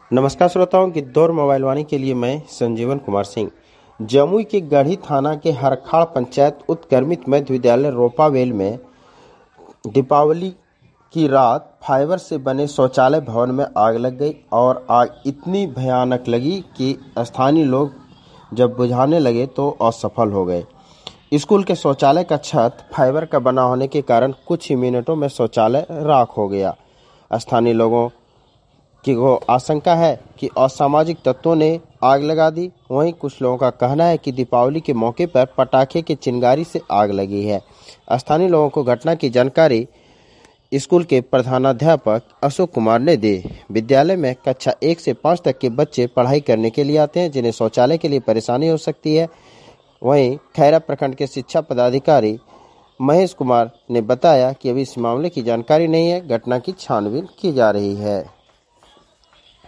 नमस्कार श्रोताओं, गिद्धौर मोबाइल वाणी के लिए मैं संजीवन कुमार सिंह। जमुई के गढ़ी थाना के हरखाड़ पंचायत उत्क्रमित मध्य विद्यालय रोपावेल में दीपावली की रात फाइबर से बने शौचालय भवन में आग लग गई और आग इतनी भयानक लगी कि स्थानीय लोग जब बुझाने लगे तो असफल हो गए। स्कूल के शौचालय का छत फाइबर का बना होने के कारण कुछ ही मिनटों में शौचालय राख हो गया। स्थानीय लोगों की आशंका है कि असामाजिक तत्वों ने आग लगा दी। वहीं कुछ लोगों का कहना है कि दीपावली के मौके पर पटाखे की चिंगारी से आग लगी है। स्थानीय लोगों को घटना की जानकारी स्कूल के प्रधानाध्यापक अशोक कुमार ने दी। विद्यालय में कक्षा 1 से 5 तक के बच्चे पढ़ाई करने के लिए आते हैं, जिन्हें शौचालय के लिए परेशानी हो सकती है। वहीं खैरा प्रखंड के शिक्षा पदाधिकारी महेश कुमार ने बताया कि अभी इस मामले की जानकारी नहीं है, घटना की छानबीन की जा रही है।